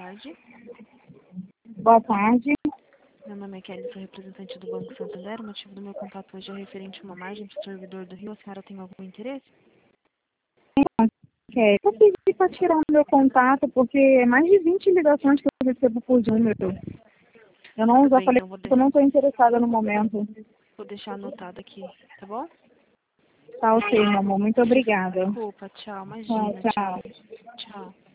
tarde. Boa tarde. Meu nome é Kelly, sou representante do Banco Santander. O motivo do meu contato hoje é referente a uma margem para o servidor do Rio. A senhora tem algum interesse? Eu pedi para tirar o meu contato, porque é mais de 20 ligações que eu recebo por número. Eu não Tudo já bem, falei então que eu não estou interessada no momento. vou deixar anotado aqui, tá bom? Tá ok, meu amor. Muito obrigada. Desculpa, tchau, Tchau, imagina, tchau. tchau. Tchau.